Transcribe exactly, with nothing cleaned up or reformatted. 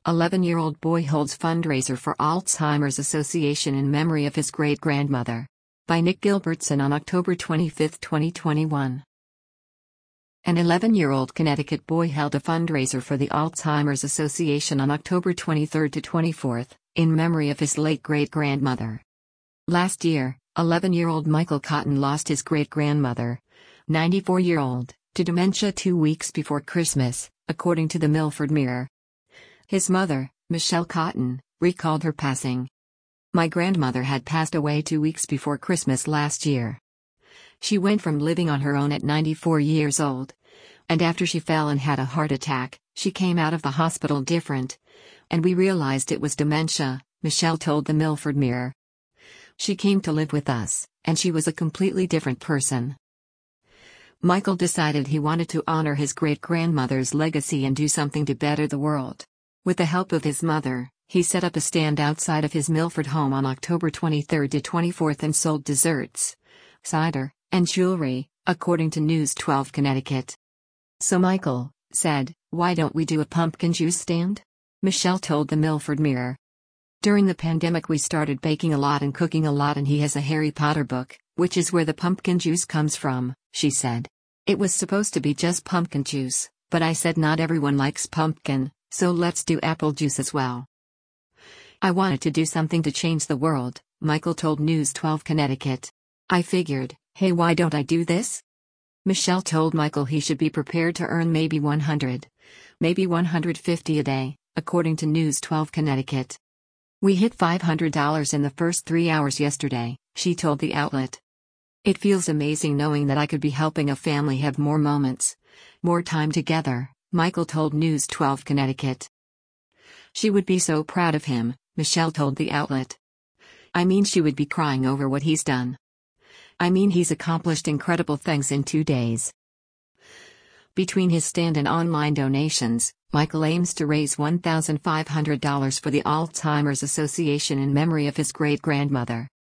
eleven-year-old boy holds fundraiser for Alzheimer's Association in memory of his great-grandmother. By Nick Gilbertson on October twenty-fifth, twenty twenty-one. An eleven-year-old Connecticut boy held a fundraiser for the Alzheimer's Association on October twenty-third to twenty-fourth, in memory of his late great-grandmother. Last year, eleven-year-old Michael Cotton lost his great-grandmother, ninety-four-year-old, to dementia two weeks before Christmas, according to the Milford Mirror. His mother, Michelle Cotton, recalled her passing. "My grandmother had passed away two weeks before Christmas last year. She went from living on her own at ninety-four years old. And after she fell and had a heart attack, she came out of the hospital different. And we realized it was dementia," Michelle told the Milford Mirror. "She came to live with us, and she was a completely different person." Michael decided he wanted to honor his great-grandmother's legacy and do something to better the world. With the help of his mother, he set up a stand outside of his Milford home on October twenty-third to twenty-fourth and sold desserts, cider, and jewelry, according to News twelve Connecticut. "So Michael said, 'Why don't we do a pumpkin juice stand?'" Michelle told the Milford Mirror. "During the pandemic we started baking a lot and cooking a lot, and he has a Harry Potter book, which is where the pumpkin juice comes from," she said. "It was supposed to be just pumpkin juice, but I said not everyone likes pumpkin, so let's do apple juice as well. I wanted to do something to change the world," Michael told News twelve Connecticut. "I figured, hey, why don't I do this?" Michelle told Michael he should be prepared to earn maybe one hundred, maybe one hundred fifty a day, according to News twelve Connecticut. "We hit five hundred dollars in the first three hours yesterday," she told the outlet. "It feels amazing knowing that I could be helping a family have more moments, more time together," Michael told News twelve Connecticut. "She would be so proud of him," Michelle told the outlet. "I mean, she would be crying over what he's done. I mean, he's accomplished incredible things in two days." Between his stand and online donations, Michael aims to raise one thousand five hundred dollars for the Alzheimer's Association in memory of his great-grandmother.